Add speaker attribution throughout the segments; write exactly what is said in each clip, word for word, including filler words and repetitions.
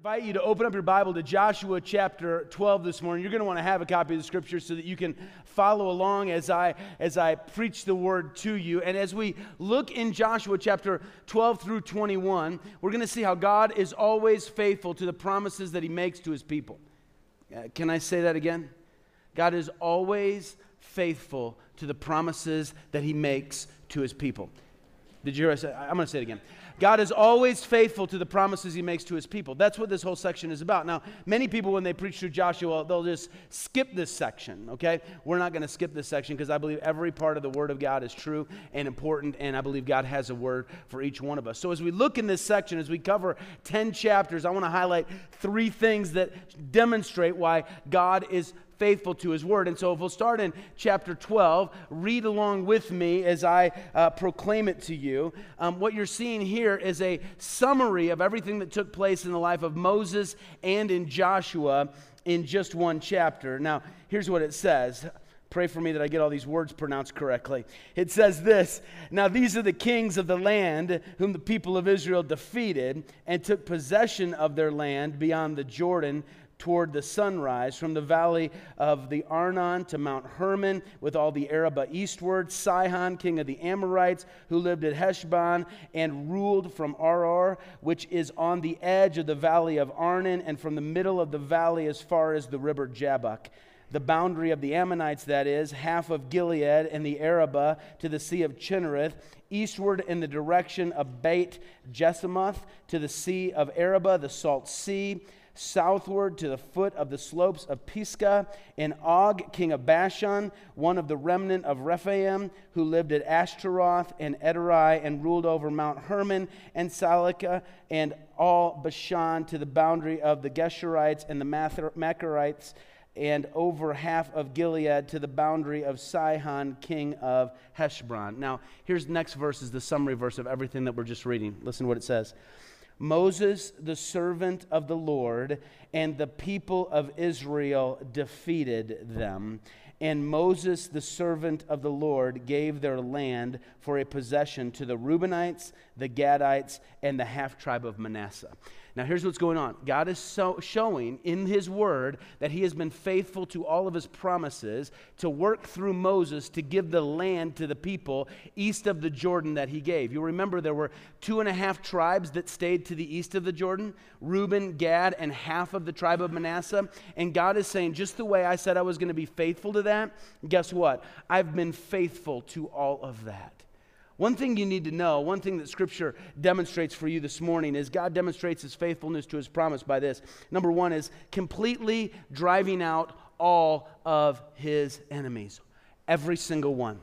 Speaker 1: invite you to open up your Bible to Joshua chapter twelve this morning. You're going to want to have a copy of the scripture so that you can follow along as I as I preach the word to you. And as we look in Joshua chapter twelve through twenty-one, we're going to see how God is always faithful to the promises that he makes to his people. Uh, can I say that again? God is always faithful to the promises that he makes to his people. Did you hear us say? I'm going to say it again. God is always faithful to the promises he makes to his people. That's what this whole section is about. Now, many people, when they preach through Joshua, they'll just skip this section, okay? We're not going to skip this section because I believe every part of the Word of God is true and important, and I believe God has a word for each one of us. So as we look in this section, as we cover ten chapters, I want to highlight three things that demonstrate why God is faithful to his word. And so if we'll start in chapter twelve, read along with me as I uh, proclaim it to you. Um, what you're seeing here is a summary of everything that took place in the life of Moses and in Joshua in just one chapter. Now, here's what it says. Pray for me that I get all these words pronounced correctly. It says this: "Now these are the kings of the land whom the people of Israel defeated and took possession of their land beyond the Jordan toward the sunrise, from the valley of the Arnon to Mount Hermon, with all the Arabah eastward, Sihon, king of the Amorites, who lived at Heshbon and ruled from Aroer, which is on the edge of the valley of Arnon, and from the middle of the valley as far as the river Jabbok. The boundary of the Ammonites, that is, half of Gilead and the Arabah to the sea of Chinnereth, eastward in the direction of Beit Jesimoth to the sea of Arabah, the Salt Sea, southward to the foot of the slopes of Pisgah, and Og, king of Bashan, one of the remnant of Rephaim, who lived at Ashtaroth and Edrei, and ruled over Mount Hermon and Salekah, and all Bashan to the boundary of the Geshurites and the Macharites, and over half of Gilead to the boundary of Sihon, king of Heshbon." Now, here's the next verse, is the summary verse of everything that we're just reading. Listen to what it says. "Moses, the servant of the Lord, and the people of Israel defeated them. And Moses, the servant of the Lord, gave their land for a possession to the Reubenites, the Gadites, and the half-tribe of Manasseh." Now, here's what's going on. God is so showing in his word that he has been faithful to all of his promises to work through Moses to give the land to the people east of the Jordan that he gave. You remember there were two and a half tribes that stayed to the east of the Jordan, Reuben, Gad, and half of the tribe of Manasseh. And God is saying, just the way I said I was going to be faithful to that, guess what? I've been faithful to all of that. One thing you need to know, one thing that Scripture demonstrates for you this morning is God demonstrates his faithfulness to his promise by this. Number one is completely driving out all of his enemies. Every single one.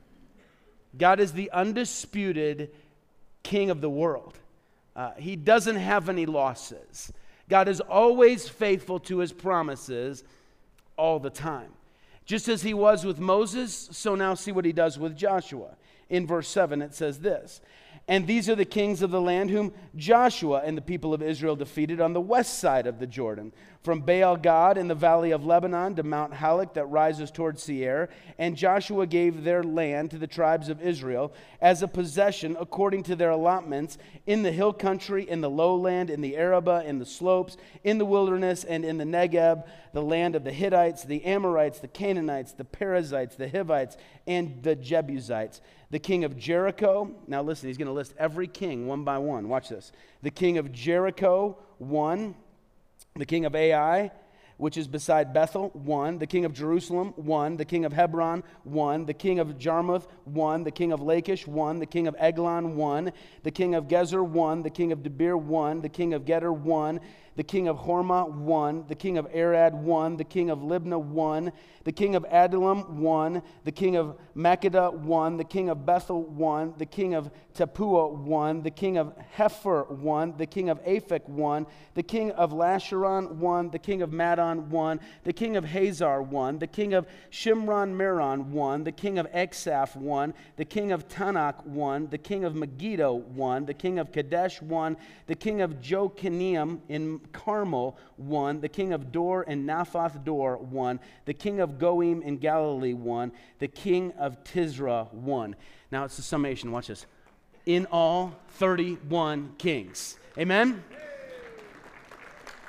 Speaker 1: God is the undisputed king of the world. Uh, he doesn't have any losses. God is always faithful to his promises all the time. Just as he was with Moses, so now see what he does with Joshua. In verse seven, it says this: "And these are the kings of the land whom Joshua and the people of Israel defeated on the west side of the Jordan, from Baal Gad in the valley of Lebanon to Mount Halak that rises toward Seir. And Joshua gave their land to the tribes of Israel as a possession according to their allotments in the hill country, in the lowland, in the Arabah, in the slopes, in the wilderness, and in the Negeb, the land of the Hittites, the Amorites, the Canaanites, the Perizzites, the Hivites, and the Jebusites. The king of Jericho," now listen, he's going to list every king one by one. Watch this. "The king of Jericho, one. The king of Ai, which is beside Bethel, one. The king of Jerusalem, one. The king of Hebron, one. The king of Jarmuth, one. The king of Lachish, one. The king of Eglon, one. The king of Gezer, one. The king of Debir, one. The king of Geder, one. The king of Hormah, one. The king of Arad, one. The king of Libnah, one. The king of Adullam, one. The king of Makkedah, one. The king of Bethel, one. The king of Tappuah, one. The king of Hepher, one. The king of Aphek, one. The king of Lasharon, one. The king of Madon, one. The king of Hazar, one. The king of Shimron Meron, one. The king of Exaph, one. The king of Tanakh, one. The king of Megiddo, one. The king of Kadesh, one. The king of Jokineam in Carmel, one. The king of Dor and Naphath Dor, one. The king of Goim in Galilee, one. The king of Tisra, one. Now it's the summation. Watch this. In all, thirty-one kings. Amen?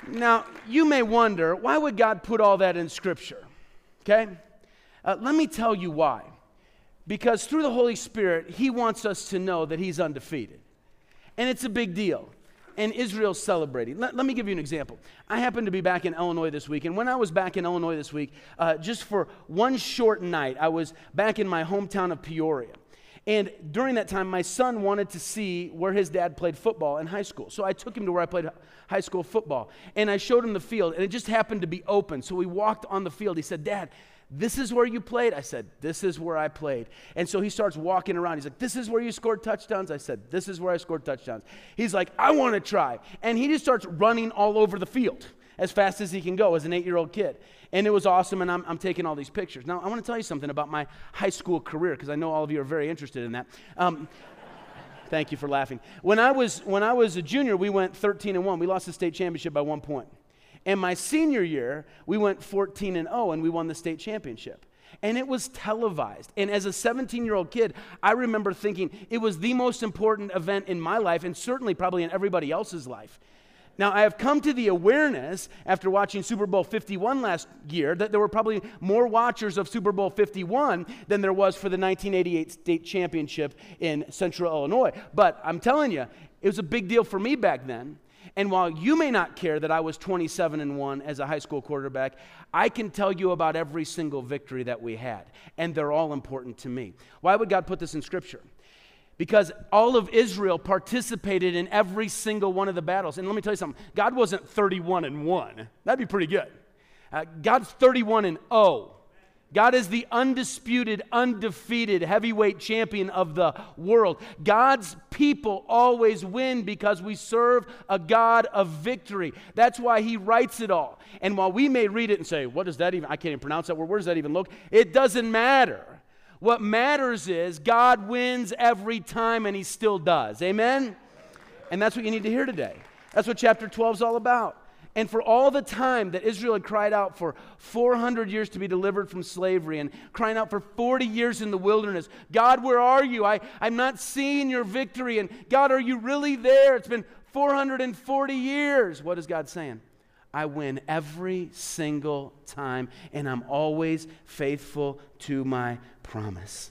Speaker 1: Now, you may wonder, why would God put all that in Scripture? Okay? Uh, let me tell you why. Because through the Holy Spirit, He wants us to know that He's undefeated. And it's a big deal. And Israel's celebrating. Let, let me give you an example. I happened to be back in Illinois this week. And when I was back in Illinois this week, uh, just for one short night, I was back in my hometown of Peoria. And during that time, my son wanted to see where his dad played football in high school. So I took him to where I played high school football. And I showed him the field, and it just happened to be open. So we walked on the field. He said, "Dad, this is where you played?" I said, "This is where I played." And so he starts walking around. He's like, "This is where you scored touchdowns?" I said, "This is where I scored touchdowns." He's like, "I want to try." And he just starts running all over the field as fast as he can go as an eight-year-old kid. And it was awesome, and I'm, I'm taking all these pictures. Now, I want to tell you something about my high school career, because I know all of you are very interested in that. Um, thank you for laughing. When I was when I was a junior, we went thirteen and one. We lost the state championship by one point. And my senior year, we went fourteen and oh, and we won the state championship. And it was televised. And as a seventeen-year-old kid, I remember thinking it was the most important event in my life, and certainly probably in everybody else's life. Now, I have come to the awareness after watching Super Bowl fifty-one last year that there were probably more watchers of Super Bowl fifty-one than there was for the nineteen eighty-eight state championship in Central Illinois. But I'm telling you, it was a big deal for me back then. And while you may not care that I was twenty-seven and one as a high school quarterback, I can tell you about every single victory that we had, and they're all important to me. Why would God put this in Scripture? Because all of Israel participated in every single one of the battles. And let me tell you something, God wasn't thirty-one and one. That'd be pretty good. Uh, God's thirty-one and oh. God is the undisputed, undefeated heavyweight champion of the world. God's people always win because we serve a God of victory. That's why He writes it all. And while we may read it and say, what does that even, I can't even pronounce that word, where does that even look? It doesn't matter. What matters is God wins every time, and He still does. Amen? And that's what you need to hear today. That's what chapter twelve is all about. And for all the time that Israel had cried out for four hundred years to be delivered from slavery, and crying out for forty years in the wilderness, God, where are you? I, I'm not seeing your victory. And God, are you really there? It's been four hundred forty years. What is God saying? I win every single time, and I'm always faithful to my promise.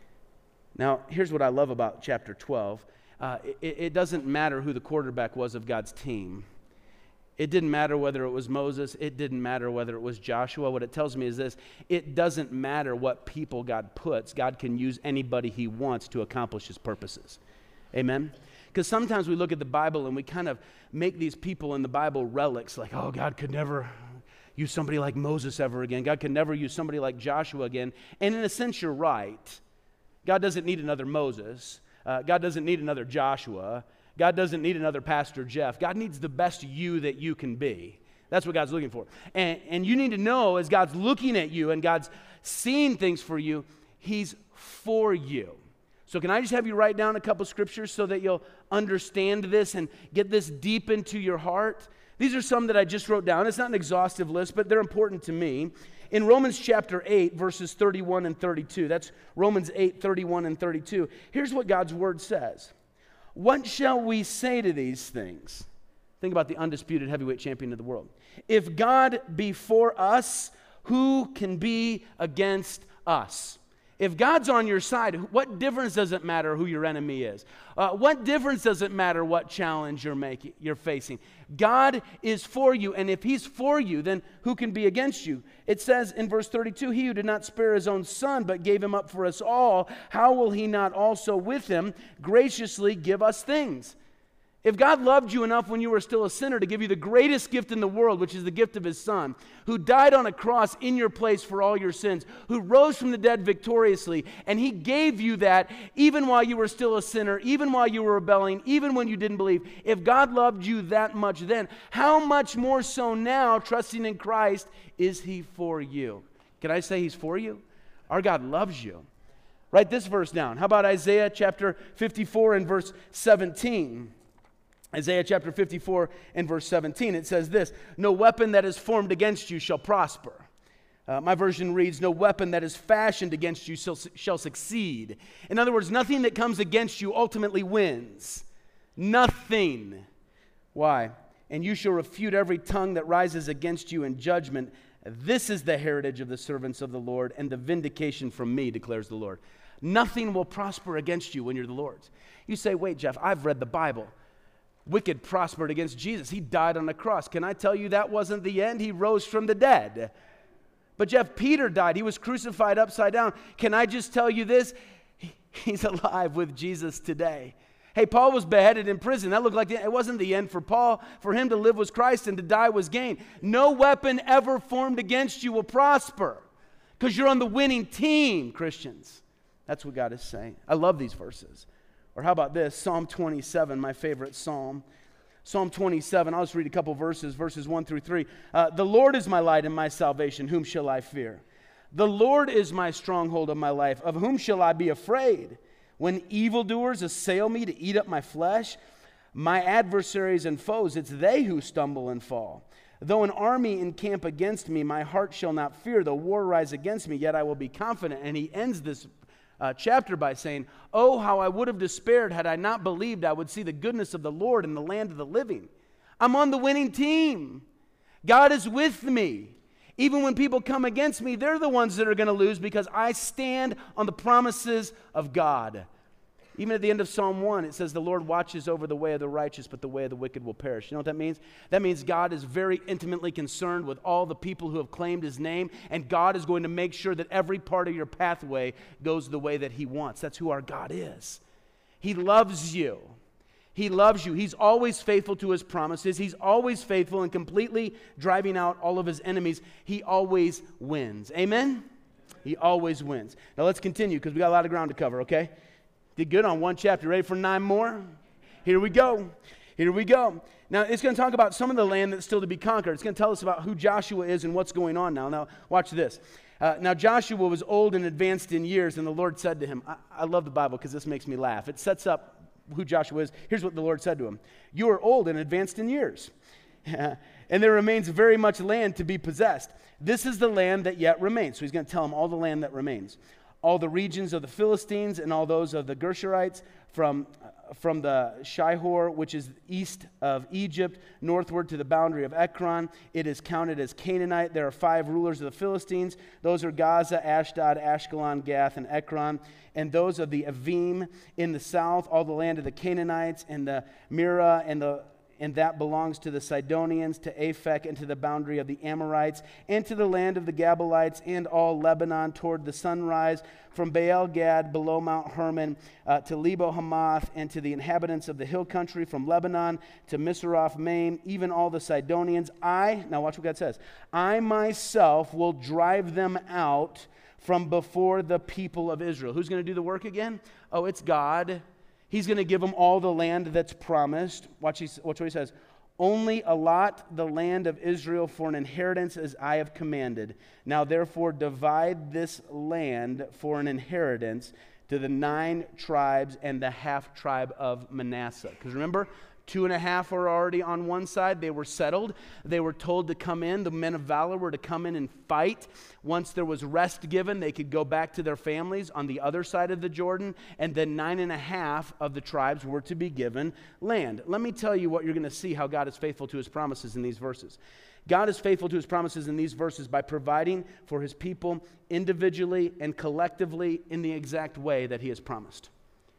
Speaker 1: Now, here's what I love about chapter twelve. Uh, it, it doesn't matter who the quarterback was of God's team. It didn't matter whether it was Moses. It didn't matter whether it was Joshua. What it tells me is this: it doesn't matter what people God puts. God can use anybody He wants to accomplish His purposes. Amen? Because sometimes we look at the Bible and we kind of make these people in the Bible relics, like, oh, God could never use somebody like Moses ever again. God could never use somebody like Joshua again. And in a sense, you're right. God doesn't need another Moses. Uh, God doesn't need another Joshua. God doesn't need another Pastor Jeff. God needs the best you that you can be. That's what God's looking for. And, and you need to know, as God's looking at you and God's seeing things for you, He's for you. So can I just have you write down a couple scriptures so that you'll understand this and get this deep into your heart? These are some that I just wrote down. It's not an exhaustive list, but they're important to me. In Romans chapter eight, verses thirty-one and thirty-two, that's Romans eight, thirty-one and thirty-two, here's what God's word says. What shall we say to these things? Think about the undisputed heavyweight champion of the world. If God be for us, who can be against us? If God's on your side, what difference does it matter who your enemy is? Uh, what difference does it matter what challenge you're making, you're facing? God is for you, and if He's for you, then who can be against you? It says in verse thirty-two, He who did not spare His own Son, but gave Him up for us all, how will He not also with Him graciously give us things? If God loved you enough when you were still a sinner to give you the greatest gift in the world, which is the gift of His Son, who died on a cross in your place for all your sins, who rose from the dead victoriously, and He gave you that even while you were still a sinner, even while you were rebelling, even when you didn't believe, if God loved you that much then, how much more so now, trusting in Christ, is He for you? Can I say He's for you? Our God loves you. Write this verse down. How about Isaiah chapter fifty-four and verse seventeen? Isaiah chapter fifty-four and verse seventeen, it says this, no weapon that is formed against you shall prosper. Uh, my version reads, no weapon that is fashioned against you shall, shall succeed. In other words, nothing that comes against you ultimately wins. Nothing. Why? and you shall refute every tongue that rises against you in judgment. This is the heritage of the servants of the Lord, and the vindication from me, declares the Lord. Nothing will prosper against you when you're the Lord's. You say, wait, Jeff, I've read the Bible. Wicked prospered against Jesus. He died on the cross. Can I tell you that wasn't the end? He rose from the dead. But Jeff, Peter died. He was crucified upside down. Can I just tell you this? He's alive with Jesus today. Hey, Paul was beheaded in prison. That looked like the, it wasn't the end for Paul. For him to live was Christ and to die was gain. No weapon ever formed against you will prosper because you're on the winning team, Christians. That's what God is saying. I love these verses. Or how about this? Psalm twenty-seven, my favorite psalm. Psalm twenty-seven, I'll just read a couple verses, verses one through three. Uh, the Lord is my light and my salvation. Whom shall I fear? The Lord is my stronghold of my life. Of whom shall I be afraid? When evildoers assail me to eat up my flesh, my adversaries and foes, it's they who stumble and fall. Though an army encamp against me, my heart shall not fear. Though war rise against me, yet I will be confident. And he ends this uh, chapter by saying, oh, how I would have despaired had I not believed I would see the goodness of the Lord in the land of the living. I'm on the winning team. God is with me. Even when people come against me, they're the ones that are going to lose because I stand on the promises of God. Even at the end of Psalm one, it says, the Lord watches over the way of the righteous, but the way of the wicked will perish. You know what that means? That means God is very intimately concerned with all the people who have claimed his name, and God is going to make sure that every part of your pathway goes the way that he wants. That's who our God is. He loves you. He loves you. He's always faithful to his promises. He's always faithful and completely driving out all of his enemies. He always wins. Amen? He always wins. Now let's continue because we got a lot of ground to cover, okay? Did good on one chapter. Ready for nine more? Here we go. Here we go. Now it's going to talk about some of the land that's still to be conquered. It's going to tell us about who Joshua is and what's going on now. Now watch this. Uh, now Joshua was old and advanced in years, and the Lord said to him, I, I love the Bible because this makes me laugh. It sets up who Joshua is. Here's what the Lord said to him. You are old and advanced in years, and there remains very much land to be possessed. This is the land that yet remains. So he's going to tell him all the land that remains. All the regions of the Philistines and all those of the Gershurites from, uh, from the Shihor, which is east of Egypt, northward to the boundary of Ekron. It is counted as Canaanite. There are five rulers of the Philistines. Those are Gaza, Ashdod, Ashkelon, Gath, and Ekron. And those of the Avim in the south, all the land of the Canaanites, and the Mira, and the and that belongs to the Sidonians, to Aphek, and to the boundary of the Amorites, and to the land of the Gabalites, and all Lebanon toward the sunrise, from Baal-Gad below Mount Hermon, uh, to Lebo-Hamath, and to the inhabitants of the hill country, from Lebanon to Misrath-Maim, even all the Sidonians. I, now watch what God says, I myself will drive them out from before the people of Israel. Who's going to do the work again? Oh, it's God. He's going to give them all the land that's promised. Watch, watch what he says. Only allot the land of Israel for an inheritance as I have commanded. Now therefore divide this land for an inheritance to the nine tribes and the half tribe of Manasseh. Because remember, two and a half are already on one side. They were settled. They were told to come in. The men of valor were to come in and fight. Once there was rest given, they could go back to their families on the other side of the Jordan. And then nine and a half of the tribes were to be given land. Let me tell you what you're going to see how God is faithful to his promises in these verses. God is faithful to his promises in these verses by providing for his people individually and collectively in the exact way that he has promised.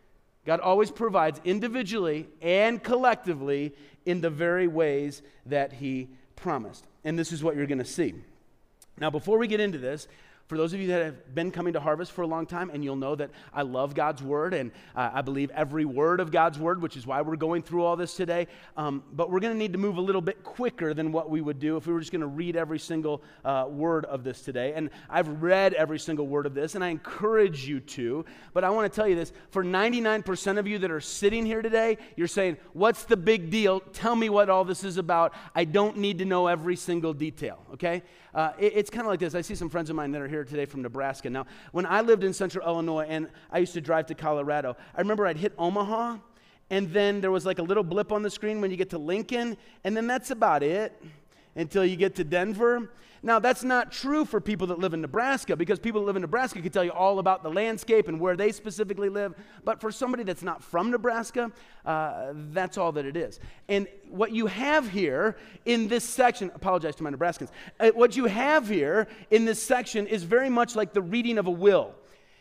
Speaker 1: God always provides individually and collectively in the very ways that he promised. And this is what you're going to see. Now, before we get into this, for those of you that have been coming to Harvest for a long time, and you'll know that I love God's Word, and uh, I believe every word of God's Word, which is why we're going through all this today. Um, but we're going to need to move a little bit quicker than what we would do if we were just going to read every single uh, word of this today. And I've read every single word of this, and I encourage you to. But I want to tell you this. For ninety-nine percent of you that are sitting here today, you're saying, what's the big deal? Tell me what all this is about. I don't need to know every single detail, okay? Uh, it, it's kind of like this. I see some friends of mine that are here today from Nebraska. Now, when I lived in central Illinois and I used to drive to Colorado, I remember I'd hit Omaha, and then there was like a little blip on the screen when you get to Lincoln, and then that's about it. until you get to Denver. Now, that's not true for people that live in Nebraska, because people that live in Nebraska can tell you all about the landscape and where they specifically live. But for somebody that's not from Nebraska, uh, that's all that it is. And what you have here in this section, apologize to my Nebraskans, uh, what you have here in this section is very much like the reading of a will.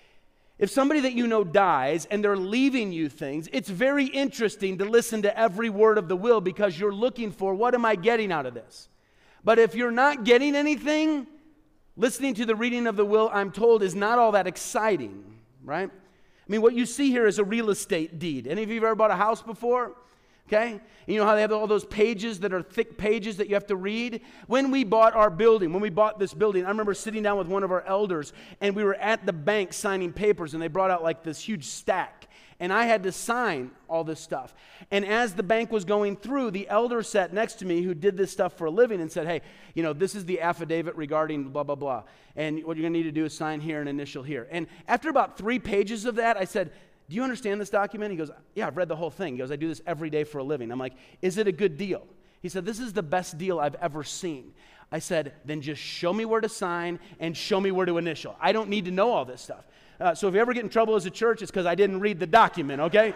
Speaker 1: If somebody that you know dies and they're leaving you things, it's very interesting to listen to every word of the will, because you're looking for, what am I getting out of this? But if you're not getting anything, listening to the reading of the will, I'm told, is not all that exciting, right? I mean, what you see here is a real estate deed. Any of you have ever bought a house before? Okay? You know how they have all those pages that are thick pages that you have to read? When we bought our building, when we bought this building, I remember sitting down with one of our elders, and we were at the bank signing papers, and they brought out like this huge stack. And I had to sign all this stuff. And as the bank was going through, the elder sat next to me who did this stuff for a living and said, hey, you know, this is the affidavit regarding blah, blah, blah. And what you're going to need to do is sign here and initial here. And after about three pages of that, I said, do you understand this document? He goes, yeah, I've read the whole thing. He goes, I do this every day for a living. I'm like, is it a good deal? He said, this is the best deal I've ever seen. I said, then just show me where to sign and show me where to initial. I don't need to know all this stuff. Uh, so if you ever get in trouble as a church, it's because I didn't read the document, okay?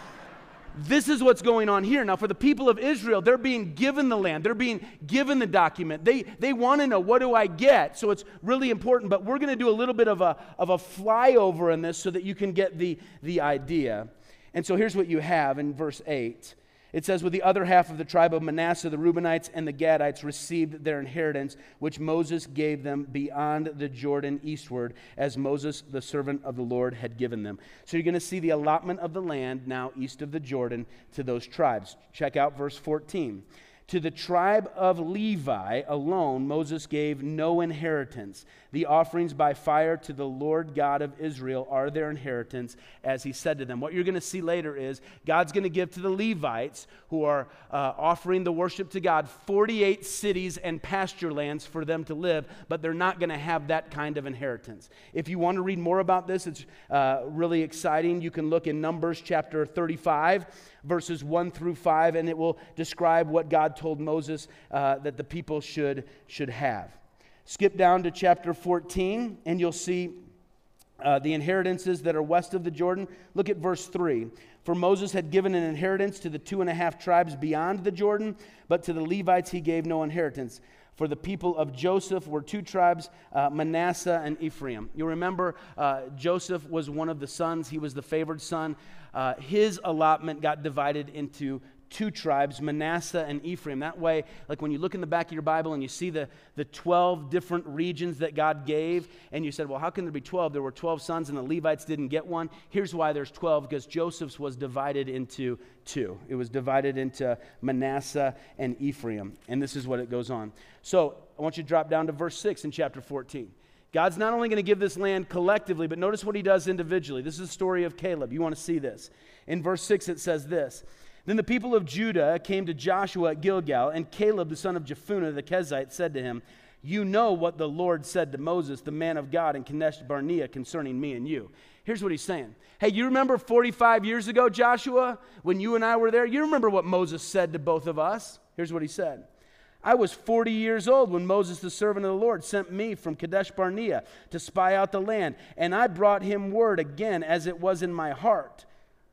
Speaker 1: This is what's going on here. Now, for the people of Israel, they're being given the land. They're being given the document. They, they want to know, what do I get? So it's really important. But we're going to do a little bit of a, of a flyover in this so that you can get the, the idea. And so here's what you have in verse eight. It says, with the other half of the tribe of Manasseh, the Reubenites and the Gadites received their inheritance, which Moses gave them beyond the Jordan eastward, as Moses, the servant of the Lord, had given them. So you're going to see the allotment of the land now east of the Jordan to those tribes. Check out verse fourteen. To the tribe of Levi alone, Moses gave no inheritance. The offerings by fire to the Lord God of Israel are their inheritance, as he said to them. What you're going to see later is God's going to give to the Levites, who are uh, offering the worship to God, forty-eight cities and pasture lands for them to live, but they're not going to have that kind of inheritance. If you want to read more about this, it's uh, really exciting. You can look in Numbers chapter thirty-five, verses one through five, and it will describe what God told Moses uh, that the people should, should have. Skip down to chapter fourteen, and you'll see uh, the inheritances that are west of the Jordan. Look at verse three. For Moses had given an inheritance to the two and a half tribes beyond the Jordan, but to the Levites he gave no inheritance. For the people of Joseph were two tribes, uh, Manasseh and Ephraim. You remember uh, Joseph was one of the sons. He was the favored son. Uh, his allotment got divided into two tribes, Manasseh and Ephraim. That way, like when you look in the back of your Bible and you see the, the twelve different regions that God gave, and you said, well, how can there be twelve? There were twelve sons and the Levites didn't get one. Here's why there's twelve, because Joseph's was divided into two. It was divided into Manasseh and Ephraim. And this is what it goes on. So I want you to drop down to verse six in chapter fourteen. God's not only going to give this land collectively, but notice what he does individually. This is the story of Caleb. You want to see this. In verse six it says this. Then the people of Judah came to Joshua at Gilgal, and Caleb, the son of Jephunneh the Kenizzite, said to him, you know what the Lord said to Moses, the man of God, in Kadesh Barnea concerning me and you. Here's what he's saying. Hey, you remember forty-five years ago, Joshua, when you and I were there? You remember what Moses said to both of us? Here's what he said. I was forty years old when Moses, the servant of the Lord, sent me from Kadesh Barnea to spy out the land, and I brought him word again as it was in my heart.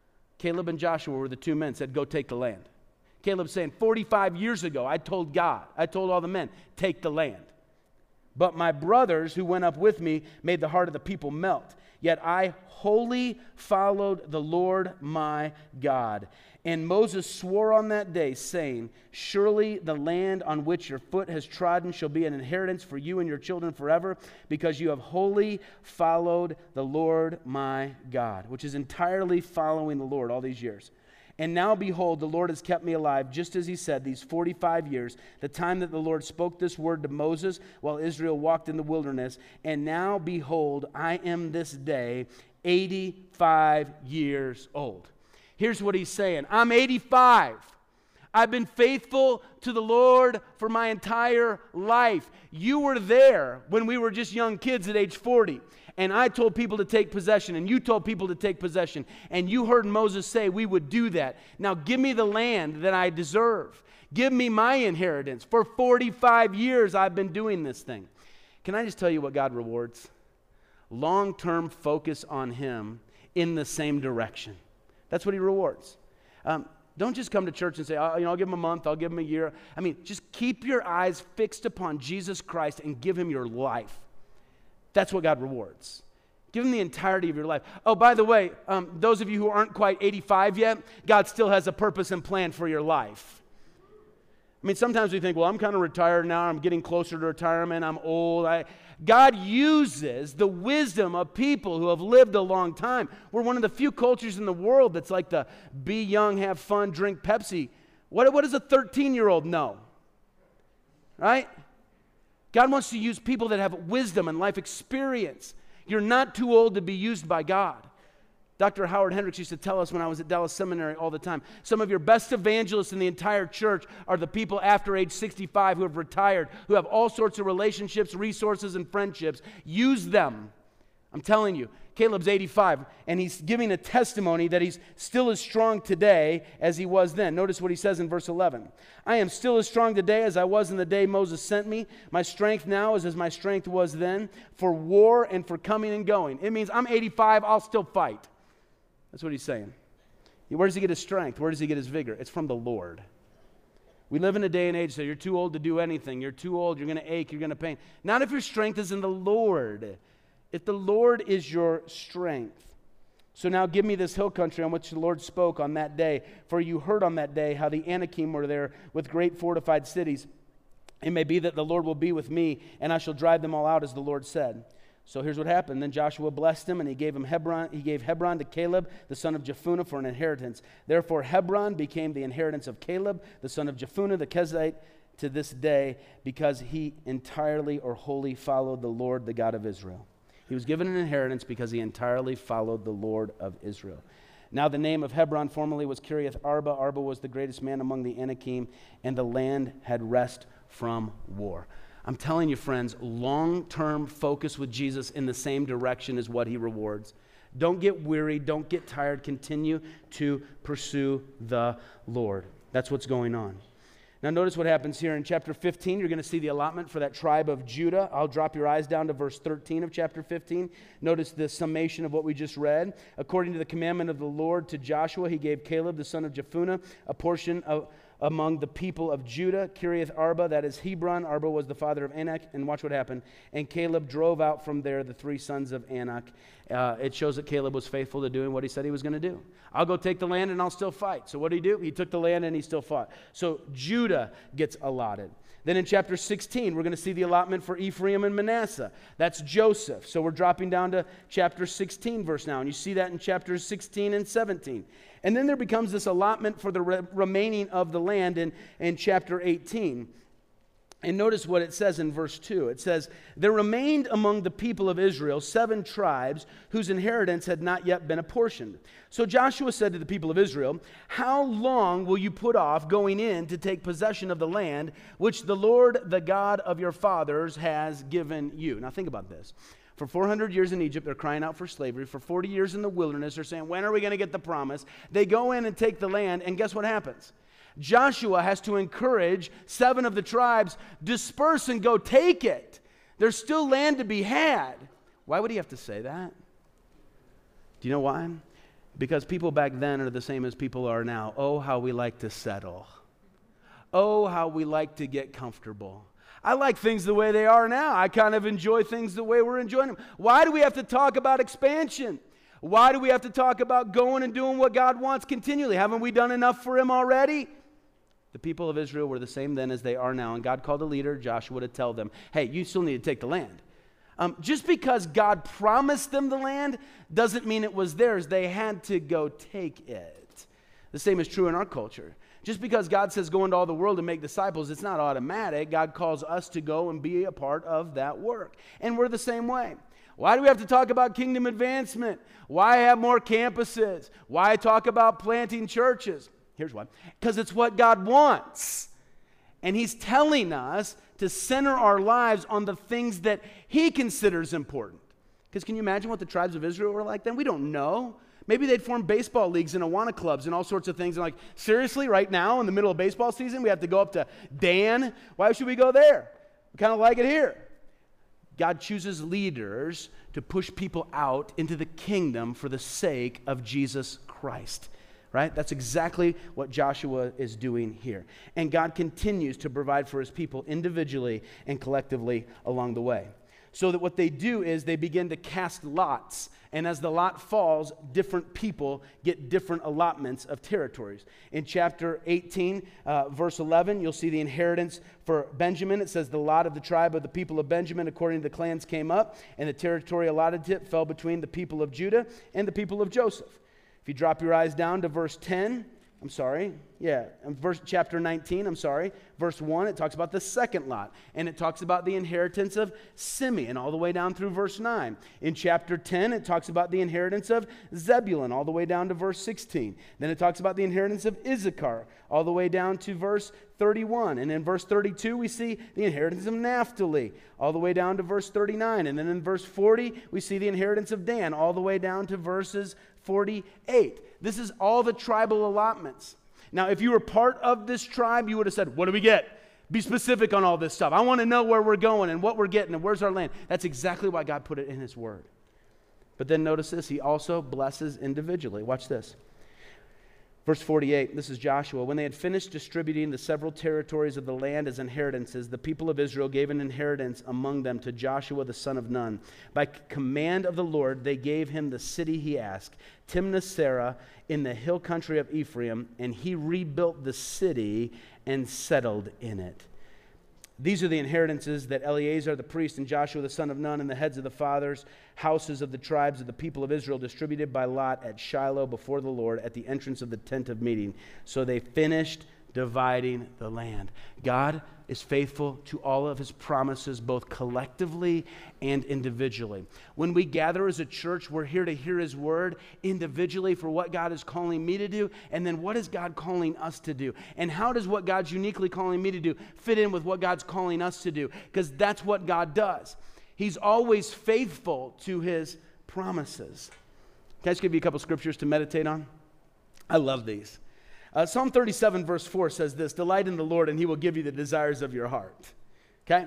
Speaker 1: Caleb and Joshua were the two men, said, go take the land. Caleb's saying, forty-five years ago, I told God, I told all the men, take the land. But my brothers who went up with me made the heart of the people melt. Yet I wholly followed the Lord my God. And Moses swore on that day, saying, surely the land on which your foot has trodden shall be an inheritance for you and your children forever, because you have wholly followed the Lord my God, which is entirely following the Lord all these years. And now, behold, the Lord has kept me alive, just as he said, these forty-five years, the time that the Lord spoke this word to Moses while Israel walked in the wilderness. And now, behold, I am this day eighty-five years old. Here's what he's saying. I'm eighty-five. I've been faithful to the Lord for my entire life. You were there when we were just young kids at age forty. And I told people to take possession, and you told people to take possession. And you heard Moses say we would do that. Now give me the land that I deserve. Give me my inheritance. For forty-five years, I've been doing this thing. Can I just tell you what God rewards? Long-term focus on him in the same direction. That's what he rewards. Um, don't just come to church and say, oh, you know, I'll give him a month, I'll give him a year. I mean, just keep your eyes fixed upon Jesus Christ and give him your life. That's what God rewards. Give him the entirety of your life. Oh, by the way, um, those of you who aren't quite eighty-five yet, God still has a purpose and plan for your life. I mean, sometimes we think, well, I'm kind of retired now. I'm getting closer to retirement. I'm old. I, God uses the wisdom of people who have lived a long time. We're one of the few cultures in the world that's like the be young, have fun, drink Pepsi. What, what does a thirteen-year-old know? Right? God wants to use people that have wisdom and life experience. You're not too old to be used by God. Doctor Howard Hendricks used to tell us when I was at Dallas Seminary all the time, some of your best evangelists in the entire church are the people after age sixty-five who have retired, who have all sorts of relationships, resources, and friendships. Use them. I'm telling you, Caleb's eighty-five, and he's giving a testimony that he's still as strong today as he was then. Notice what he says in verse eleven. I am still as strong today as I was in the day Moses sent me. My strength now is as my strength was then, for war and for coming and going. It means I'm eighty-five, I'll still fight. That's what he's saying. Where does he get his strength? Where does he get his vigor? It's from the Lord. We live in a day and age that you're too old to do anything. You're too old, you're going to ache, you're going to pain. Not if your strength is in the Lord. If the Lord is your strength. So now give me this hill country on which the Lord spoke on that day. For you heard on that day how the Anakim were there with great fortified cities. It may be that the Lord will be with me, and I shall drive them all out, as the Lord said. So here's what happened. Then Joshua blessed him, and he gave him Hebron. He gave Hebron to Caleb, the son of Jephunneh, for an inheritance. Therefore Hebron became the inheritance of Caleb, the son of Jephunneh, the Kenizzite, to this day, because he entirely or wholly followed the Lord, the God of Israel. He was given an inheritance because he entirely followed the Lord of Israel. Now the name of Hebron formerly was Kiriath Arba. Arba was the greatest man among the Anakim, and the land had rest from war. I'm telling you, friends, long-term focus with Jesus in the same direction is what he rewards. Don't get weary. Don't get tired. Continue to pursue the Lord. That's what's going on. Now notice what happens here in chapter fifteen. You're going to see the allotment for that tribe of Judah. I'll drop your eyes down to verse thirteen of chapter fifteen. Notice the summation of what we just read. According to the commandment of the Lord to Joshua, he gave Caleb, the son of Jephunneh, a portion of among the people of Judah, Kiriath Arba, that is Hebron. Arba was the father of Anak, and watch what happened. And Caleb drove out from there the three sons of Anak. Uh, it shows that Caleb was faithful to doing what he said he was going to do. I'll go take the land and I'll still fight. So what did he do? He took the land and he still fought. So Judah gets allotted. Then in chapter sixteen, we're going to see the allotment for Ephraim and Manasseh. That's Joseph. So we're dropping down to chapter sixteen verse now. And you see that in chapters sixteen and seventeen. And then there becomes this allotment for the re- remaining of the land in, in chapter eighteen. And notice what it says in verse two. It says, there remained among the people of Israel seven tribes whose inheritance had not yet been apportioned. So Joshua said to the people of Israel, how long will you put off going in to take possession of the land which the Lord, the God of your fathers, has given you? Now think about this. For four hundred years in Egypt, they're crying out for slavery. For forty years in the wilderness, they're saying, when are we going to get the promise? They go in and take the land, and guess what happens? Joshua has to encourage seven of the tribes, disperse and go take it. There's still land to be had. Why would he have to say that? Do you know why? Because people back then are the same as people are now. Oh, how we like to settle. Oh, how we like to get comfortable. I like things the way they are now. I kind of enjoy things the way we're enjoying them. Why do we have to talk about expansion? Why do we have to talk about going and doing what God wants continually? Haven't we done enough for him already? The people of Israel were the same then as they are now, and God called a leader, Joshua, to tell them, hey, you still need to take the land. Um, just because God promised them the land doesn't mean it was theirs. They had to go take it. The same is true in our culture. Just because God says go into all the world and make disciples, it's not automatic. God calls us to go and be a part of that work. And we're the same way. Why do we have to talk about kingdom advancement? Why have more campuses? Why talk about planting churches? Here's why. Because it's what God wants. And he's telling us to center our lives on the things that he considers important. Because can you imagine what the tribes of Israel were like then? We don't know. Maybe they'd form baseball leagues and Awana clubs and all sorts of things. And like, seriously, right now in the middle of baseball season, we have to go up to Dan? Why should we go there? We kind of like it here. God chooses leaders to push people out into the kingdom for the sake of Jesus Christ. Right? That's exactly what Joshua is doing here. And God continues to provide for his people individually and collectively along the way. So that what they do is they begin to cast lots. And as the lot falls, different people get different allotments of territories. In chapter eighteen, uh, verse eleven, you'll see the inheritance for Benjamin. It says the lot of the tribe of the people of Benjamin according to the clans came up, and the territory allotted to it fell between the people of Judah and the people of Joseph. If you drop your eyes down to verse ten, I'm sorry, yeah, verse chapter nineteen, I'm sorry, verse one, it talks about the second lot, and it talks about the inheritance of Simeon all the way down through verse nine. In chapter ten, it talks about the inheritance of Zebulun all the way down to verse sixteen. Then it talks about the inheritance of Issachar all the way down to verse thirty-one. And in verse thirty-two, we see the inheritance of Naphtali all the way down to verse thirty-nine. And then in verse forty, we see the inheritance of Dan all the way down to verses forty-eight. This is all the tribal allotments. Now, if you were part of this tribe, you would have said, what do we get? Be specific on all this stuff. I want to know where we're going and what we're getting and where's our land. That's exactly why God put it in his word. But then notice this, he also blesses individually. Watch this. Verse forty-eight, this is Joshua. When they had finished distributing the several territories of the land as inheritances, the people of Israel gave an inheritance among them to Joshua the son of Nun. By command of the Lord, they gave him the city he asked, Timnath-Serah, in the hill country of Ephraim, and he rebuilt the city and settled in it. These are the inheritances that Eleazar the priest and Joshua the son of Nun and the heads of the fathers' houses of the tribes of the people of Israel distributed by lot at Shiloh before the Lord at the entrance of the tent of meeting. So they finished dividing the land. God is faithful to all of his promises, both collectively and individually. When we gather as a church, we're here to hear his word individually for what God is calling me to do, and then what is God calling us to do? And how does what God's uniquely calling me to do fit in with what God's calling us to do? Because that's what God does. He's always faithful to his promises. Can I just give you a couple scriptures to meditate on? I love these. Uh, Psalm thirty-seven verse four says this, delight in the Lord and he will give you the desires of your heart. Okay?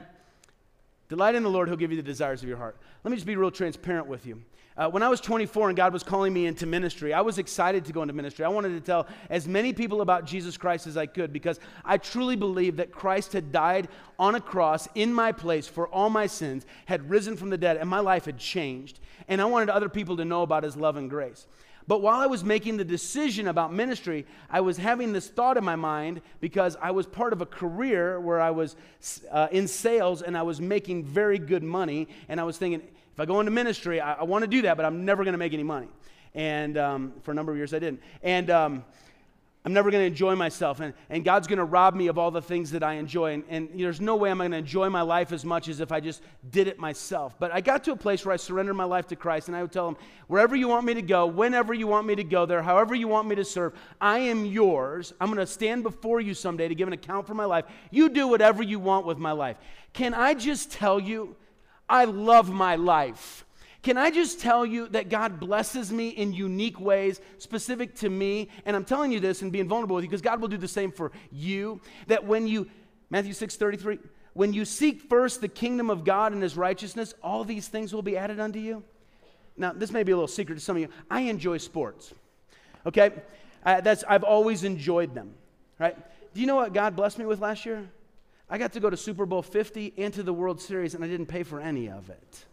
Speaker 1: Delight in the Lord, he'll give you the desires of your heart. Let me just be real transparent with you. Uh, when I was twenty-four and God was calling me into ministry, I was excited to go into ministry. I wanted to tell as many people about Jesus Christ as I could because I truly believed that Christ had died on a cross in my place for all my sins, had risen from the dead, and my life had changed. And I wanted other people to know about his love and grace. But while I was making the decision about ministry, I was having this thought in my mind because I was part of a career where I was uh, in sales and I was making very good money. And I was thinking, if I go into ministry, I, I want to do that, but I'm never going to make any money. And um, for a number of years, I didn't. And um, I'm never going to enjoy myself. And, and God's going to rob me of all the things that I enjoy. And, and there's no way I'm going to enjoy my life as much as if I just did it myself. But I got to a place where I surrendered my life to Christ. And I would tell him, wherever you want me to go, whenever you want me to go there, however you want me to serve, I am yours. I'm going to stand before you someday to give an account for my life. You do whatever you want with my life. Can I just tell you, I love my life. Can I just tell you that God blesses me in unique ways specific to me? And I'm telling you this and being vulnerable with you because God will do the same for you. That when you, Matthew six thirty-three, when you seek first the kingdom of God and his righteousness, all these things will be added unto you. Now, this may be a little secret to some of you. I enjoy sports, okay? Uh, that's I've always enjoyed them, right? Do you know what God blessed me with last year? I got to go to Super Bowl fifty and to the World Series, and I didn't pay for any of it.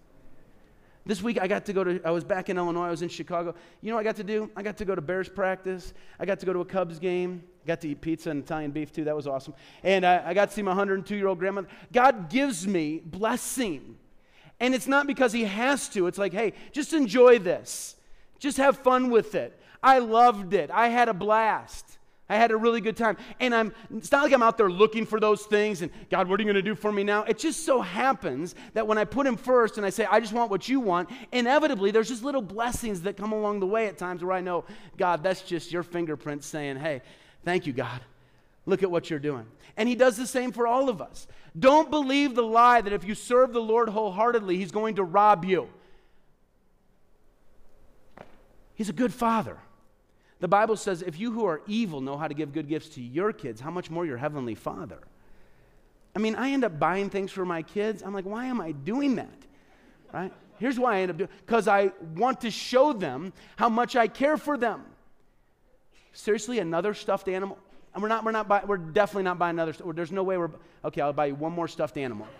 Speaker 1: This week, I got to go to, I was back in Illinois, I was in Chicago. You know what I got to do? I got to go to Bears practice. I got to go to a Cubs game. I got to eat pizza and Italian beef, too. That was awesome. And I, I got to see my one hundred two-year-old grandmother. God gives me blessing. And it's not because he has to. It's like, hey, just enjoy this. Just have fun with it. I loved it. I had a blast. I had a really good time. And I'm it's not like I'm out there looking for those things and, God, what are you going to do for me now? It just so happens that when I put him first and I say, I just want what you want, inevitably there's just little blessings that come along the way at times where I know, God, that's just your fingerprint saying, hey, thank you, God. Look at what you're doing. And he does the same for all of us. Don't believe the lie that if you serve the Lord wholeheartedly, he's going to rob you. He's a good father. The Bible says, if you who are evil know how to give good gifts to your kids, how much more your heavenly Father? I mean, I end up buying things for my kids. I'm like, why am I doing that? Right? Here's why I end up doing it. Because I want to show them how much I care for them. Seriously, another stuffed animal? And we're not, we're not buying, we're definitely not buying another, there's no way we're, okay, I'll buy you one more stuffed animal.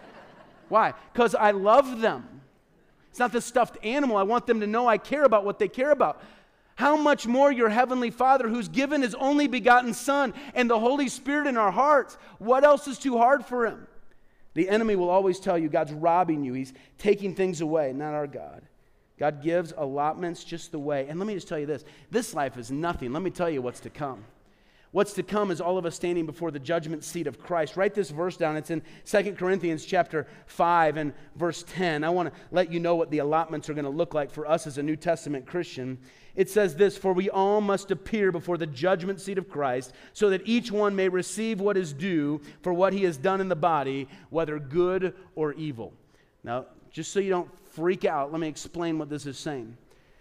Speaker 1: Why? Because I love them. It's not the stuffed animal. I want them to know I care about what they care about. How much more your heavenly Father, who's given his only begotten Son and the Holy Spirit in our hearts, what else is too hard for him? The enemy will always tell you God's robbing you. He's taking things away, not our God. God gives allotments just the way. And let me just tell you this. This life is nothing. Let me tell you what's to come. What's to come is all of us standing before the judgment seat of Christ. Write this verse down. It's in Second Corinthians chapter five and verse ten. I want to let you know what the allotments are going to look like for us as a New Testament Christian. It says this, for we all must appear before the judgment seat of Christ, so that each one may receive what is due for what he has done in the body, whether good or evil. Now, just so you don't freak out, let me explain what this is saying.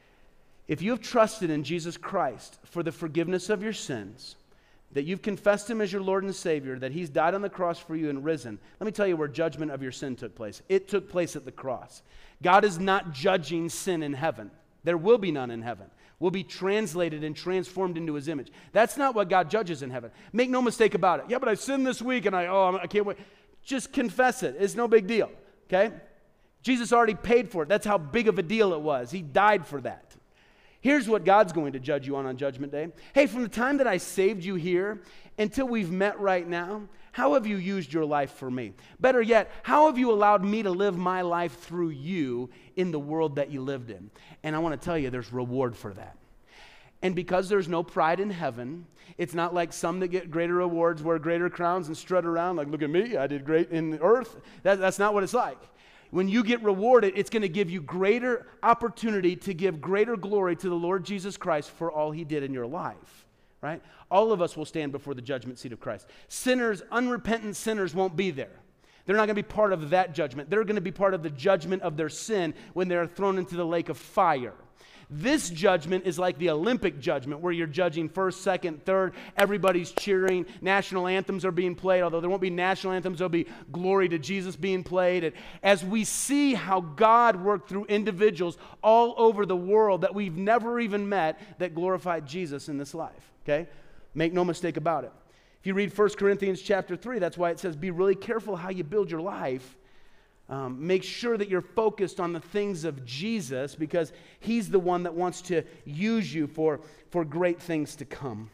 Speaker 1: If you have trusted in Jesus Christ for the forgiveness of your sins, that you've confessed him as your Lord and Savior, that he's died on the cross for you and risen, let me tell you where judgment of your sin took place. It took place at the cross. God is not judging sin in heaven. There will be none in heaven. We'll be translated and transformed into his image. That's not what God judges in heaven. Make no mistake about it. Yeah, but I sinned this week and I, oh, I can't wait. Just confess it. It's no big deal, okay? Jesus already paid for it. That's how big of a deal it was. He died for that. Here's what God's going to judge you on on Judgment Day. Hey, from the time that I saved you here until we've met right now, how have you used your life for me? Better yet, how have you allowed me to live my life through you in the world that you lived in? And I want to tell you, there's reward for that. And because there's no pride in heaven, it's not like some that get greater awards, wear greater crowns, and strut around like, look at me, I did great in the earth. That, that's not what it's like. When you get rewarded, it's going to give you greater opportunity to give greater glory to the Lord Jesus Christ for all he did in your life, right? All of us will stand before the judgment seat of Christ. Sinners, unrepentant sinners won't be there. They're not going to be part of that judgment. They're going to be part of the judgment of their sin when they're thrown into the lake of fire. This judgment is like the Olympic judgment where you're judging first, second, third. Everybody's cheering. National anthems are being played. Although there won't be national anthems, there'll be glory to Jesus being played. And as we see how God worked through individuals all over the world that we've never even met that glorified Jesus in this life, okay? Make no mistake about it. If you read First Corinthians chapter three, that's why it says be really careful how you build your life. Um, make sure that you're focused on the things of Jesus because he's the one that wants to use you for, for great things to come.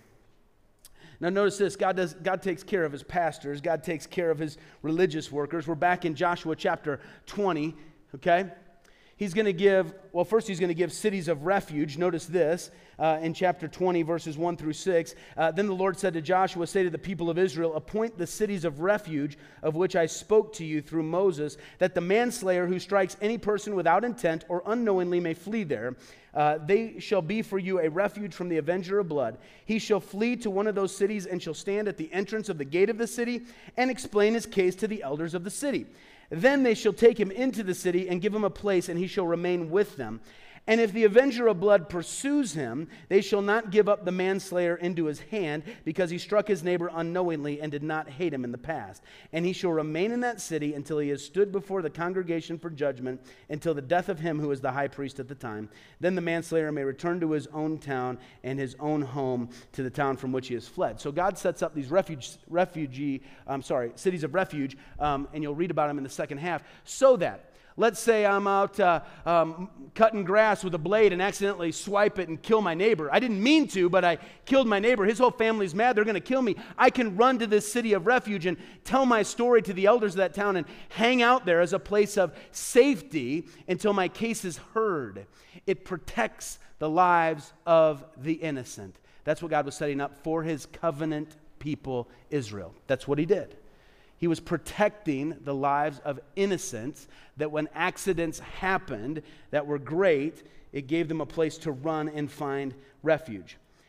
Speaker 1: Now notice this, God, does, God takes care of his pastors. God takes care of his religious workers. We're back in Joshua chapter twenty, okay? He's going to give, well, first he's going to give cities of refuge. Notice this uh, in chapter twenty, verses one through six. Uh, then the Lord said to Joshua, say to the people of Israel, appoint the cities of refuge of which I spoke to you through Moses, that the manslayer who strikes any person without intent or unknowingly may flee there. Uh, they shall be for you a refuge from the avenger of blood. He shall flee to one of those cities and shall stand at the entrance of the gate of the city and explain his case to the elders of the city. Then they shall take him into the city and give him a place, and he shall remain with them. And if the avenger of blood pursues him, they shall not give up the manslayer into his hand, because he struck his neighbor unknowingly and did not hate him in the past. And he shall remain in that city until he has stood before the congregation for judgment, until the death of him who is the high priest at the time. Then the manslayer may return to his own town and his own home, to the town from which he has fled. So God sets up these refuge, refugee, I'm sorry, cities of refuge, um, and you'll read about them in the second half, so that let's say I'm out uh, um, cutting grass with a blade and accidentally swipe it and kill my neighbor. I didn't mean to, but I killed my neighbor. His whole family's mad. They're going to kill me. I can run to this city of refuge and tell my story to the elders of that town and hang out there as a place of safety until my case is heard. It protects the lives of the innocent. That's what God was setting up for his covenant people, Israel. That's what he did. He was protecting the lives of innocents, that when accidents happened that were great, it gave them a place to run and find refuge.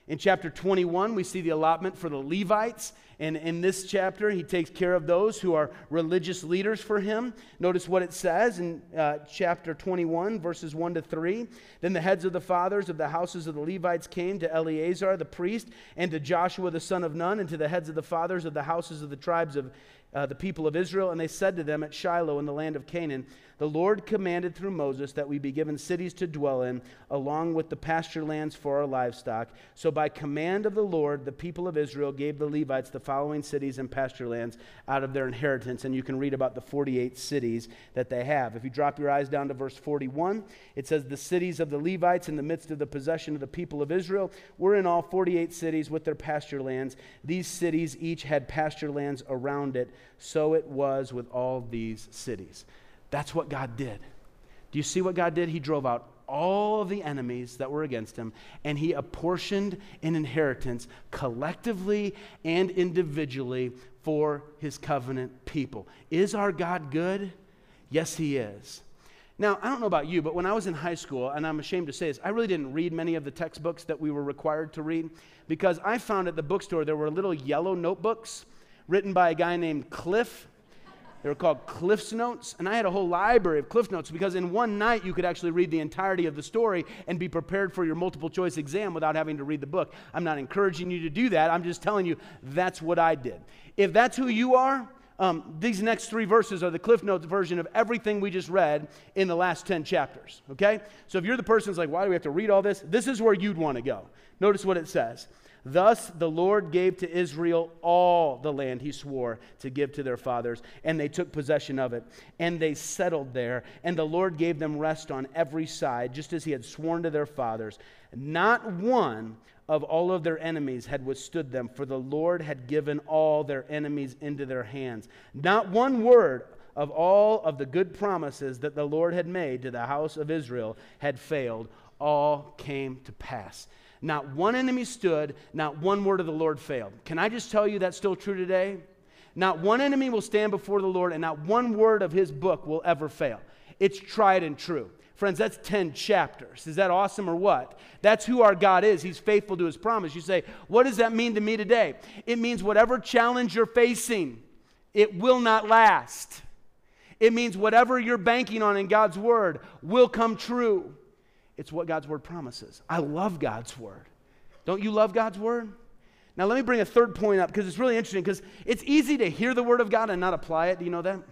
Speaker 1: In chapter twenty-one, we see the allotment for the Levites. And in this chapter, he takes care of those who are religious leaders for him. Notice what it says in uh, chapter twenty-one, verses one to three. Then the heads of the fathers of the houses of the Levites came to Eleazar the priest, and to Joshua the son of Nun, and to the heads of the fathers of the houses of the tribes of uh, the people of Israel. And they said to them at Shiloh in the land of Canaan, the Lord commanded through Moses that we be given cities to dwell in, along with the pasture lands for our livestock. So by command of the Lord, the people of Israel gave the Levites the following cities and pasture lands out of their inheritance. And you can read about the forty-eight cities that they have. If you drop your eyes down to verse forty-one, it says, the cities of the Levites in the midst of the possession of the people of Israel were in all forty-eight cities with their pasture lands. These cities each had pasture lands around it. So it was with all these cities. That's what God did. Do you see what God did? He drove out all of the enemies that were against him, and he apportioned an inheritance collectively and individually for his covenant people. Is our God good? Yes, he is. Now, I don't know about you, but when I was in high school, and I'm ashamed to say this, I really didn't read many of the textbooks that we were required to read, because I found at the bookstore there were little yellow notebooks written by a guy named Cliff. They were called Cliff's Notes, and I had a whole library of Cliff Notes because in one night you could actually read the entirety of the story and be prepared for your multiple choice exam without having to read the book. I'm not encouraging you to do that. I'm just telling you that's what I did. If that's who you are, um, these next three verses are the Cliff Notes version of everything we just read in the last ten chapters, okay? So if you're the person who's like, why do we have to read all this? This is where you'd want to go. Notice what it says. Thus the Lord gave to Israel all the land he swore to give to their fathers, and they took possession of it, and they settled there, and the Lord gave them rest on every side, just as he had sworn to their fathers. Not one of all of their enemies had withstood them, for the Lord had given all their enemies into their hands. Not one word of all of the good promises that the Lord had made to the house of Israel had failed. All came to pass. Not one enemy stood, not one word of the Lord failed. Can I just tell you that's still true today? Not one enemy will stand before the Lord, and not one word of his book will ever fail. It's tried and true. Friends, that's ten chapters. Is that awesome or what? That's who our God is. He's faithful to his promise. You say, what does that mean to me today? It means whatever challenge you're facing, it will not last. It means whatever you're banking on in God's word will come true. It's what God's word promises. I love God's word. Don't you love God's word? Now let me bring a third point up because it's really interesting because it's easy to hear the word of God and not apply it. Do you know that?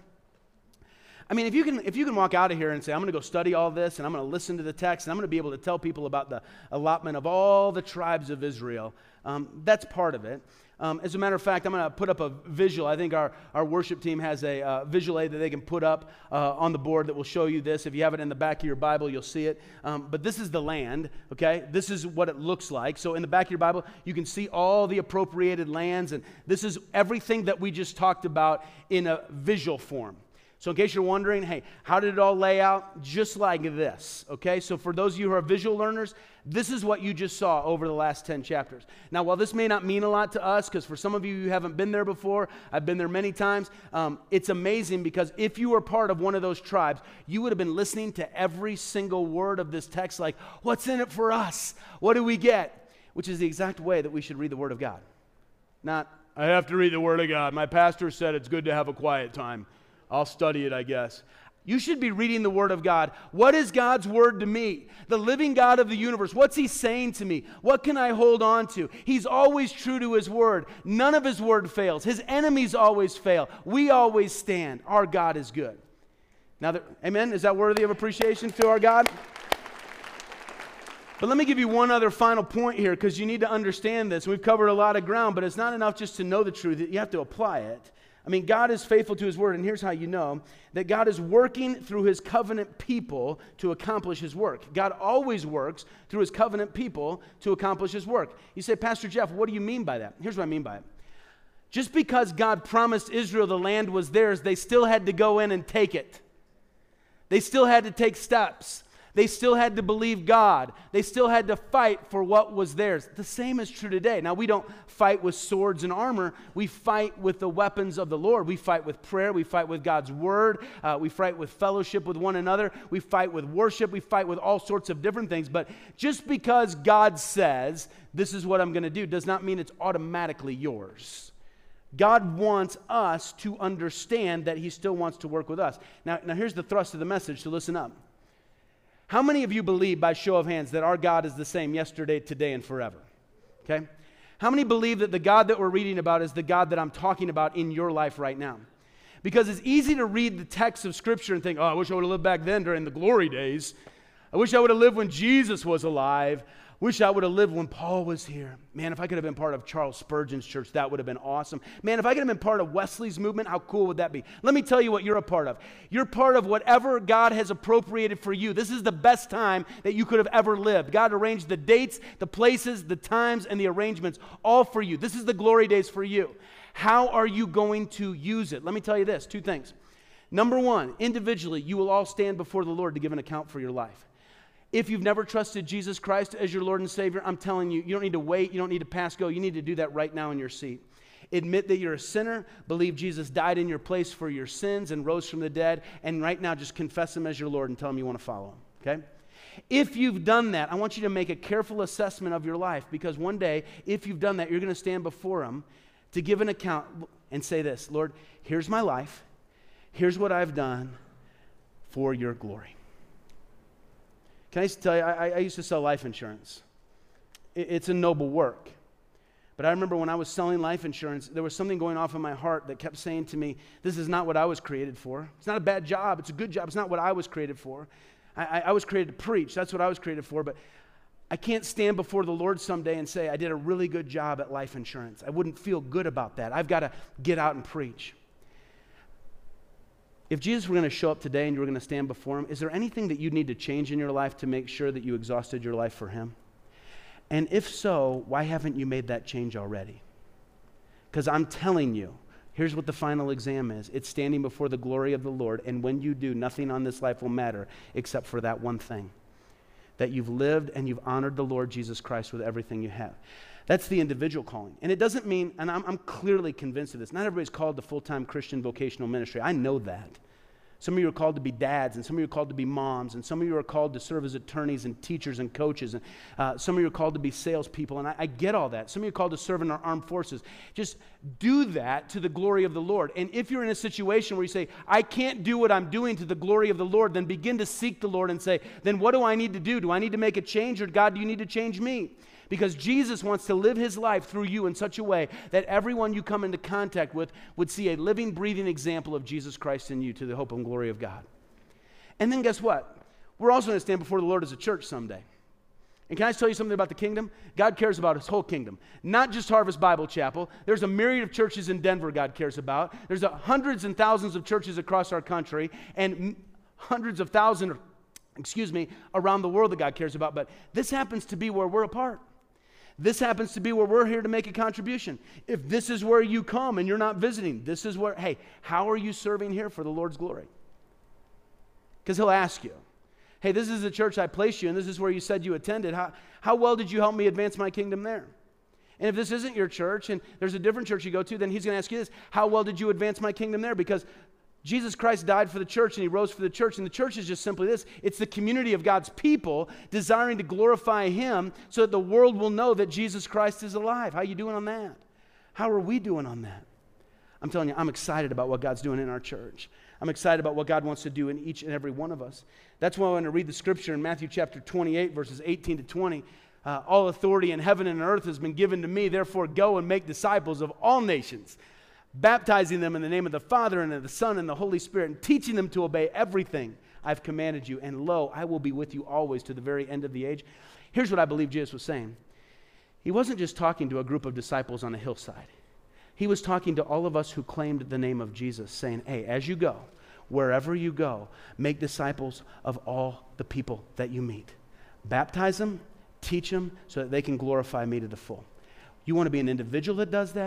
Speaker 1: I mean, if you can if you can walk out of here and say, I'm going to go study all this and I'm going to listen to the text and I'm going to be able to tell people about the allotment of all the tribes of Israel, um, that's part of it. Um, as a matter of fact, I'm going to put up a visual. I think our, our worship team has a uh, visual aid that they can put up uh, on the board that will show you this. If you have it in the back of your Bible, you'll see it. Um, but this is the land, okay? This is what it looks like. So in the back of your Bible, you can see all the appropriated lands, and this is everything that we just talked about in a visual form. So in case you're wondering, hey, how did it all lay out? Just like this, okay? So for those of you who are visual learners, this is what you just saw over the last ten chapters. Now, while this may not mean a lot to us, because for some of you who haven't been there before, I've been there many times, um, it's amazing because if you were part of one of those tribes, you would have been listening to every single word of this text like, what's in it for us? What do we get? Which is the exact way that we should read the Word of God. Not, I have to read the Word of God. My pastor said it's good to have a quiet time. I'll study it, I guess. You should be reading the Word of God. What is God's Word to me? The living God of the universe. What's He saying to me? What can I hold on to? He's always true to His Word. None of His Word fails. His enemies always fail. We always stand. Our God is good. Now, that, amen? Is that worthy of appreciation to our God? But let me give you one other final point here because you need to understand this. We've covered a lot of ground, but it's not enough just to know the truth. You have to apply it. I mean, God is faithful to His Word, and here's how you know that God is working through His covenant people to accomplish His work. God always works through His covenant people to accomplish His work. You say, Pastor Jeff, what do you mean by that? Here's what I mean by it. Just because God promised Israel the land was theirs, they still had to go in and take it. They still had to take steps. They still had to believe God. They still had to fight for what was theirs. The same is true today. Now, we don't fight with swords and armor. We fight with the weapons of the Lord. We fight with prayer. We fight with God's word. Uh, we fight with fellowship with one another. We fight with worship. We fight with all sorts of different things. But just because God says, this is what I'm going to do, does not mean it's automatically yours. God wants us to understand that he still wants to work with us. Now, now here's the thrust of the message, so listen up. How many of you believe, by show of hands, that our God is the same yesterday, today, and forever? Okay? How many believe that the God that we're reading about is the God that I'm talking about in your life right now? Because it's easy to read the text of Scripture and think, oh, I wish I would have lived back then during the glory days. I wish I would have lived when Jesus was alive. Wish I would have lived when Paul was here. Man, if I could have been part of Charles Spurgeon's church, that would have been awesome. Man, if I could have been part of Wesley's movement, how cool would that be? Let me tell you what you're a part of. You're part of whatever God has appropriated for you. This is the best time that you could have ever lived. God arranged the dates, the places, the times, and the arrangements all for you. This is the glory days for you. How are you going to use it? Let me tell you this, two things. Number one, individually, you will all stand before the Lord to give an account for your life. If you've never trusted Jesus Christ as your Lord and Savior, I'm telling you, you don't need to wait. You don't need to pass go. You need to do that right now in your seat. Admit that you're a sinner. Believe Jesus died in your place for your sins and rose from the dead. And right now, just confess him as your Lord and tell him you want to follow him, okay? If you've done that, I want you to make a careful assessment of your life, because one day, if you've done that, you're going to stand before him to give an account and say this, Lord, here's my life. Here's what I've done for your glory. Can I just tell you, I, I used to sell life insurance. It, it's a noble work. But I remember when I was selling life insurance, there was something going off in my heart that kept saying to me, this is not what I was created for. It's not a bad job. It's a good job. It's not what I was created for. I, I, I was created to preach. That's what I was created for. But I can't stand before the Lord someday and say, I did a really good job at life insurance. I wouldn't feel good about that. I've got to get out and preach. If Jesus were going to show up today and you were going to stand before him, is there anything that you need to change in your life to make sure that you exhausted your life for him? And if so, why haven't you made that change already? Because I'm telling you, here's what the final exam is. It's standing before the glory of the Lord, and when you do, nothing on this life will matter except for that one thing, that you've lived and you've honored the Lord Jesus Christ with everything you have. That's the individual calling. And it doesn't mean, and I'm, I'm clearly convinced of this, not everybody's called to full-time Christian vocational ministry. I know that. Some of you are called to be dads, and some of you are called to be moms, and some of you are called to serve as attorneys and teachers and coaches, and uh, some of you are called to be salespeople, and I, I get all that. Some of you are called to serve in our armed forces. Just do that to the glory of the Lord. And if you're in a situation where you say, I can't do what I'm doing to the glory of the Lord, then begin to seek the Lord and say, then what do I need to do? Do I need to make a change, or God, do you need to change me? Because Jesus wants to live his life through you in such a way that everyone you come into contact with would see a living, breathing example of Jesus Christ in you to the hope and glory of God. And then guess what? We're also going to stand before the Lord as a church someday. And can I tell you something about the kingdom? God cares about his whole kingdom, not just Harvest Bible Chapel. There's a myriad of churches in Denver God cares about. There's a hundreds and thousands of churches across our country, and hundreds of thousands, excuse me, around the world that God cares about. But this happens to be where we're a part. This happens to be where we're here to make a contribution. If this is where you come and you're not visiting, this is where, hey, how are you serving here for the Lord's glory? Because he'll ask you, hey, this is the church I placed you in. This is where you said you attended. How, how well did you help me advance my kingdom there? And if this isn't your church and there's a different church you go to, then he's going to ask you this, how well did you advance my kingdom there? Because Jesus Christ died for the church and he rose for the church, and the church is just simply this. It's the community of God's people desiring to glorify him so that the world will know that Jesus Christ is alive. How are you doing on that? How are we doing on that? I'm telling you, I'm excited about what God's doing in our church. I'm excited about what God wants to do in each and every one of us. That's why I want to read the scripture in Matthew chapter twenty-eight, verses eighteen to twenty. Uh, all authority in heaven and earth has been given to me. Therefore, go and make disciples of all nations, baptizing them in the name of the Father and of the Son and the Holy Spirit, and teaching them to obey everything I've commanded you. And lo, I will be with you always to the very end of the age. Here's what I believe Jesus was saying. He wasn't just talking to a group of disciples on a hillside. He was talking to all of us who claimed the name of Jesus, saying, hey, as you go, wherever you go, make disciples of all the people that you meet. Baptize them, teach them, so that they can glorify me to the full. You want to be an individual that does that?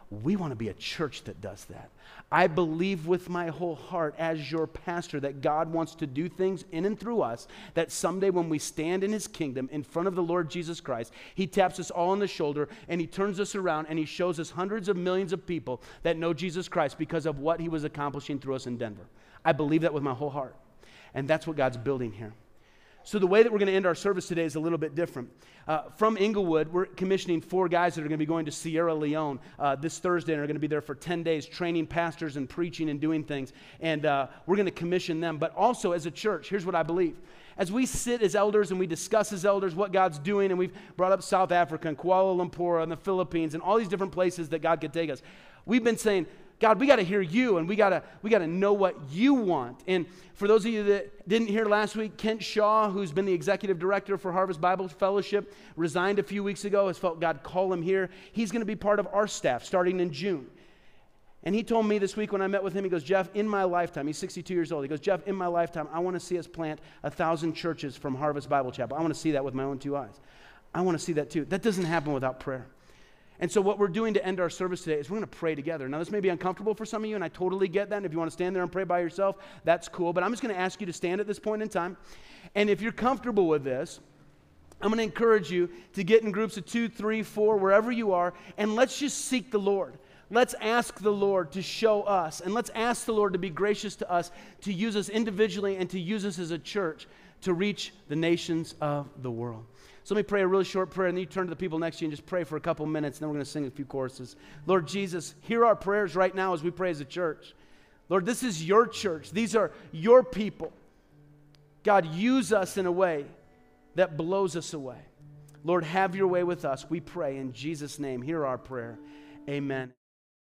Speaker 1: We want to be a church that does that. I believe with my whole heart as your pastor that God wants to do things in and through us, that someday when we stand in his kingdom in front of the Lord Jesus Christ, he taps us all on the shoulder and he turns us around and he shows us hundreds of millions of people that know Jesus Christ because of what he was accomplishing through us in Denver. I believe that with my whole heart. And that's what God's building here. So the way that we're going to end our service today is a little bit different. Uh, from Inglewood, we're commissioning four guys that are going to be going to Sierra Leone uh, this Thursday and are going to be there for ten days training pastors and preaching and doing things. And uh, we're going to commission them. But also as a church, here's what I believe. As we sit as elders and we discuss as elders what God's doing, and we've brought up South Africa and Kuala Lumpur and the Philippines and all these different places that God could take us, we've been saying, God, we got to hear you, and we got to we got to know what you want. And for those of you that didn't hear last week, Kent Shaw, who's been the executive director for Harvest Bible Fellowship, resigned a few weeks ago, has felt God call him here. He's going to be part of our staff starting in June. And he told me this week when I met with him, he goes, Jeff, in my lifetime, he's sixty-two years old, he goes, Jeff, in my lifetime, I want to see us plant a thousand churches from Harvest Bible Chapel. I want to see that with my own two eyes. I want to see that too. That doesn't happen without prayer. And so what we're doing to end our service today is we're going to pray together. Now, this may be uncomfortable for some of you, and I totally get that. And if you want to stand there and pray by yourself, that's cool. But I'm just going to ask you to stand at this point in time. And if you're comfortable with this, I'm going to encourage you to get in groups of two, three, four, wherever you are, and let's just seek the Lord. Let's ask the Lord to show us, and let's ask the Lord to be gracious to us, to use us individually and to use us as a church to reach the nations of the world. So let me pray a really short prayer, and then you turn to the people next to you and just pray for a couple minutes, and then we're going to sing a few choruses. Lord Jesus, hear our prayers right now as we pray as a church. Lord, this is your church. These are your people. God, use us in a way that blows us away. Lord, have your way with us. We pray in Jesus' name. Hear our prayer. Amen.